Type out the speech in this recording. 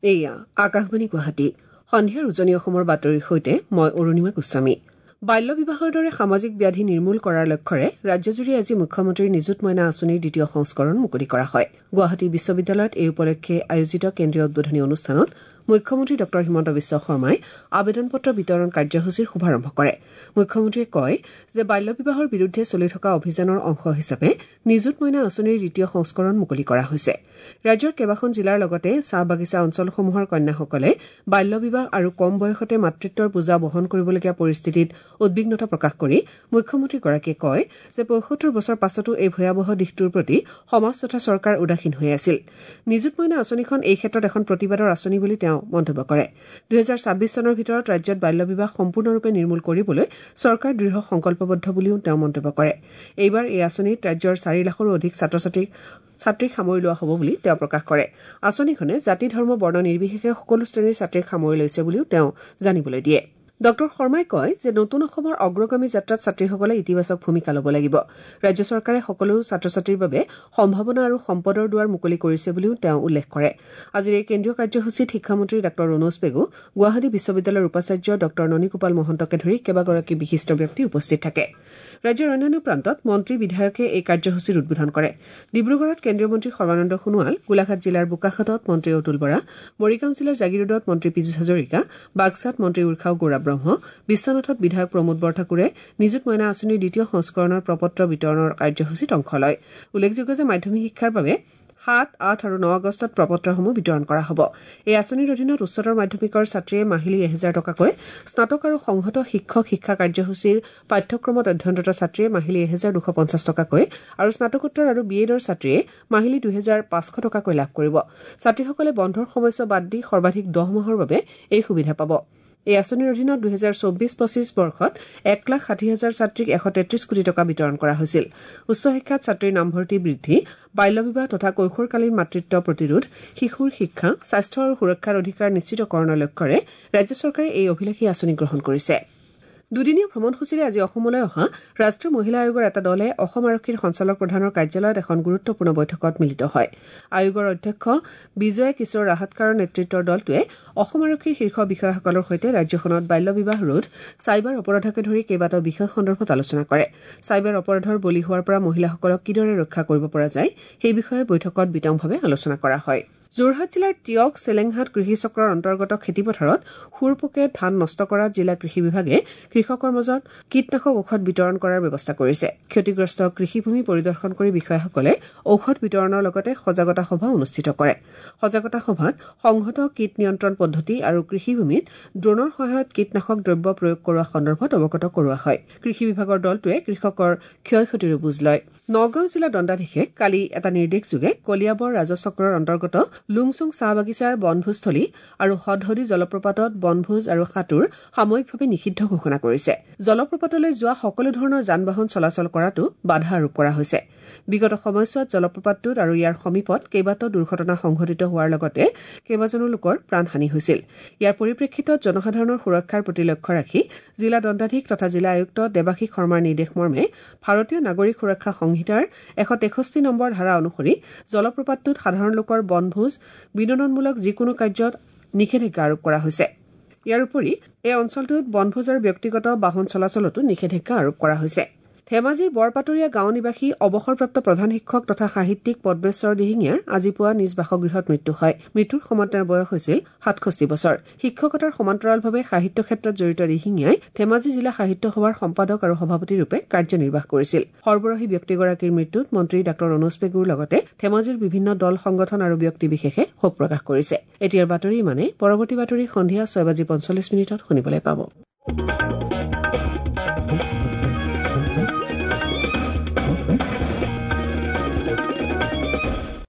এয়া আকাশবাণী গুৱাহাটী সন্ধিয়াৰ উজনি অসমৰ বাতৰিৰ সৈতে মই অৰুণিমা গোস্বামী। বাল্য বিবাহৰ দৰে সামাজিক ব্যাধি নিৰ্মূল কৰাৰ লক্ষ্যৰে ৰাজ্যজুৰি আজি মুখ্যমন্ত্ৰীৰ নিযুত মইনা আঁচনিৰ দ্বিতীয় সংস্কৰণ মুকলি কৰা হয়। গুৱাহাটী বিশ্ববিদ্যালয়ত এই উপলক্ষে আয়োজিত কেন্দ্ৰীয় উদ্বোধনী অনুষ্ঠানত মুখ্যমন্ত্ৰী ড হিমন্ত বিশ্ব শৰ্মাই আবেদন পত্ৰ বিতৰণ কাৰ্যসূচীৰ শুভাৰম্ভ কৰে। মুখ্যমন্ত্ৰীয়ে কয় যে বাল্য বিবাহৰ বিৰুদ্ধে চলি থকা অভিযানৰ অংশ হিচাপে নিযুত মইনা আঁচনিৰ দ্বিতীয় সংস্কৰণ মুকলি কৰা হৈছে। ৰাজ্যৰ কেইবাখন জিলাৰ লগতে চাহ বাগিচা অঞ্চলসমূহৰ কন্যাসকলে বাল্য বিবাহ আৰু কম বয়সতে মাতৃত্বৰ বোজা বহন কৰিবলগীয়া পৰিস্থিতিত উদ্বিগ্নতা প্ৰকাশ কৰি মুখ্যমন্ত্ৰীগৰাকীয়ে কয় যে ৭৫ বছৰ পাছতো এই ভয়াৱহ দিশটোৰ প্ৰতি সমাজ তথা চৰকাৰ উদাসীন হৈ আছিল। নিযুত মইনা আঁচনিখন এই ক্ষেত্ৰত এখন প্ৰতিবাদৰ আঁচনি বুলি তেওঁ মন্তব্য কৰে। ২০২৬ চনৰ ভিতৰত ৰাজ্যত বাল্য বিবাহ সম্পূৰ্ণৰূপে নিৰ্মূল কৰিবলৈ চৰকাৰ দৃঢ় সংকল্পবদ্ধ বুলিও তেওঁ মন্তব্য কৰে। এইবাৰ এই আঁচনিত ৰাজ্যৰ ৪ লাখৰো অধিক ছাত্ৰীক সামৰি লোৱা হ'ব বুলি তেওঁ প্ৰকাশ কৰে। আঁচনিখনে জাতি ধৰ্ম বৰ্ণ নিৰ্বিশেষে সকলো শ্ৰেণীৰ ছাত্ৰীক সামৰি লৈছে বুলিও তেওঁ জানিবলৈ দিয়ে। ড শৰ্মাই কয় যে নতুন অসমৰ অগ্ৰগামী যাত্ৰাত ছাত্ৰীসকলে ইতিবাচক ভূমিকা ল'ব লাগিব। ৰাজ্য চৰকাৰে সকলো ছাত্ৰ ছাত্ৰীৰ বাবে সম্ভাৱনা আৰু সম্পদৰ দুৱাৰ মুকলি কৰিছে বুলিও তেওঁ উল্লেখ কৰে। আজিৰ এই কেন্দ্ৰীয় কাৰ্যসূচীত শিক্ষামন্ত্ৰী ড ৰণোজ পেগু, গুৱাহাটী বিশ্ববিদ্যালয়ৰ উপাচাৰ্য ড ননীগোপাল মহন্তকে ধৰি কেইবাগৰাকী বিশিষ্ট ব্যক্তি উপস্থিত থাকে। ৰাজ্যৰ অন্যান্য প্ৰান্তত মন্ত্ৰী বিধায়কে এই কাৰ্যসূচীৰ উদ্বোধন কৰে। ডিব্ৰুগড়ত কেন্দ্ৰীয় মন্ত্ৰী সৰ্বানন্দ সোণোৱাল, গোলাঘাট জিলাৰ বোকাখাতত মন্ত্ৰী অতুল বৰা, মৰিগাঁও জিলাৰ জাগিৰোডত মন্ত্ৰী পীযুষ হাজৰিকা, বাক্সাত মন্ত্ৰী উৰ্খাও গৌৰৱ ব্ৰহ্ম, বিশ্বনাথত বিধায়ক প্ৰমোদ বৰঠাকুৰে নিযুত মইনা আঁচনিৰ দ্বিতীয় সংস্কৰণৰ প্ৰপত্ৰ বিতৰণৰ কাৰ্যসূচীত অংশ লয়। উল্লেখযোগ্য যে মাধ্যমিক শিক্ষাৰ বাবে ৭, ৮ আৰু ৯ আগষ্টত প্ৰপত্ৰসমূহ বিতৰণ কৰা হ'ব। এই আঁচনিৰ অধীনত উচ্চতৰ মাধ্যমিকৰ ছাত্ৰীয়ে মাহিলী ১,০০০ টকাকৈ, স্নাতক আৰু সংহত শিক্ষক শিক্ষা কাৰ্যসূচীৰ পাঠ্যক্ৰমত অধ্যয়নৰত ছাত্ৰীয়ে মাহিলী ১,২৫০ টকাকৈ আৰু স্নাতকোত্তৰ আৰু BEdৰ ছাত্ৰীয়ে মাহিলী ২,৫০০ টকাকৈ লাভ কৰিব। ছাত্ৰীসকলে বন্ধৰ সময়ছোৱা বাদ দি সৰ্বাধিক ১০ মাহৰ বাবে এই সুবিধা পাব। এই আঁচনিৰ অধীনত ২০২৪-২৫ বৰ্ষত ১,৬০,০০০ ছাত্ৰীক ১৩৩ কোটি টকা বিতৰণ কৰা হৈছিল। উচ্চ শিক্ষাত ছাত্ৰীৰ নামভৰ্তি বৃদ্ধি, বাল্য বিবাহ তথা কৈশোৰকালীন মাতৃত্ব প্ৰতিৰোধ, শিশুৰ শিক্ষা, স্বাস্থ্য আৰু সুৰক্ষাৰ অধিকাৰ নিশ্চিতকৰণৰ লক্ষ্যৰে ৰাজ্য চৰকাৰে এই অভিলাষী আঁচনি গ্ৰহণ কৰিছে। দুদিনীয়া ভ্ৰমণসূচীৰে আজি অসমলৈ অহা ৰাষ্ট্ৰীয় মহিলা আয়োগৰ এটা দলে অসম আৰক্ষীৰ সঞ্চালক প্ৰধানৰ কাৰ্যালয়ত এখন গুৰুত্বপূৰ্ণ বৈঠকত মিলিত হয়। আয়োগৰ অধ্যক্ষ বিজয় কিশোৰ ৰাহাটকাৰৰ নেতৃত্বৰ দলটোৱে অসম আৰক্ষীৰ শীৰ্ষ বিষয়াসকলৰ সৈতে ৰাজ্যখনত বাল্য বিবাহ ৰোধ, চাইবাৰ অপৰাধকে ধৰি কেইবাটাও বিষয় সন্দৰ্ভত আলোচনা কৰে। চাইবাৰ অপৰাধৰ বলি হোৱাৰ পৰা মহিলাসকলক কিদৰে ৰক্ষা কৰিব পৰা যায় সেই বিষয়ে বৈঠকত বিতংভাৱে আলোচনা কৰা হয়। যোৰহাট জিলাৰ টিয়ক চেলেংহাট কৃষি চক্ৰৰ অন্তৰ্গত খেতিপথাৰত শুৰপোকে ধান নষ্ট কৰাত জিলা কৃষি বিভাগে কৃষকৰ মাজত কীটনাশক ঔষধ বিতৰণ কৰাৰ ব্যৱস্থা কৰিছে। ক্ষতিগ্ৰস্ত কৃষিভূমি পৰিদৰ্শন কৰি বিষয়াসকলে ঔষধ বিতৰণৰ লগতে সজাগতা সভা অনুষ্ঠিত কৰে। সজাগতা সভাত সংহত কীট নিয়ন্ত্ৰণ পদ্ধতি আৰু কৃষিভূমিত ড্ৰোনৰ সহায়ত কীটনাশক দ্ৰব্য প্ৰয়োগ কৰোৱা সন্দৰ্ভত অৱগত কৰোৱা হয়। কৃষি বিভাগৰ দলটোৱে কৃষকৰ ক্ষয় ক্ষতিৰো বুজ লয়। নগাঁও জিলা দণ্ডাধীশে কালি এটা নিৰ্দেশযোগে কলিয়াবৰ ৰাজচক্ৰৰ অন্তৰ্গত লুংচুং চাহ বাগিচাৰ বনভোজস্থলী আৰু হদহদী জলপ্ৰপাতত বনভোজ আৰু সাঁতোৰ সাময়িকভাৱে নিষিদ্ধ ঘোষণা কৰিছে। জলপ্ৰপাতলৈ যোৱা সকলো ধৰণৰ যান বাহন চলাচল কৰাতো বাধা আৰোপ কৰা হৈছে। বিগত সময়ছোৱাত জলপ্ৰপাতটোত আৰু ইয়াৰ সমীপত কেইবাটাও দুৰ্ঘটনা সংঘটিত হোৱাৰ লগতে কেইবাজনো লোকৰ প্ৰাণহানি হৈছিল। ইয়াৰ পৰিপ্ৰেক্ষিতত জনসাধাৰণৰ সুৰক্ষাৰ প্ৰতি লক্ষ্য ৰাখি জিলা দণ্ডাধীশ তথা জিলা আয়ুক্ত দেৱাশীষ শৰ্মাৰ নিৰ্দেশ মৰ্মে ভাৰতীয় নাগৰিক সুৰক্ষা সংহিতাৰ ১৬৩ নম্বৰ ধাৰা অনুসৰি জলপ্ৰপাতটোত সাধাৰণ লোকৰ বনভোজ বিনোদনমূলক যিকোনো কাৰ্যত নিষেধাজ্ঞা আৰোপ কৰা হৈছে। ইয়াৰ উপৰি এই অঞ্চলটোত বনভোজ আৰু ব্যক্তিগত বাহন চলাচলতো নিষেধাজ্ঞা আৰোপ কৰা হৈছে। ধেমাজিৰ বৰপাতৰীয়া গাঁও নিবাসী অৱসৰপ্ৰাপ্ত প্ৰধান শিক্ষক তথা সাহিত্যিক পদ্মেশ্বৰ দিহিঙীয়াৰ আজি পুৱা নিজ বাসগৃহত মৃত্যু হয়। মৃত্যুৰ সময়ত তেওঁৰ বয়স হৈছিল ৬৭ বছৰ। শিক্ষকতাৰ সমান্তৰালভাৱে সাহিত্য ক্ষেত্ৰত জড়িত দিহিঙীয়াই ধেমাজি জিলা সাহিত্য সভাৰ সম্পাদক আৰু সভাপতিৰূপে কাৰ্যনিৰ্বাহ কৰিছিল। সৰ্বৰাহী ব্যক্তিগৰাকীৰ মৃত্যুত মন্ত্ৰী ড ৰণোজ পেগুৰ লগতে ধেমাজিৰ বিভিন্ন দল সংগঠন আৰু ব্যক্তি বিশেষে শোক প্ৰকাশ কৰিছে। এতিয়াৰ বাতৰি ইমানেই। পৰৱৰ্তী বাতৰি সন্ধিয়া ৬:৪৫ শুনিবলৈ পাব।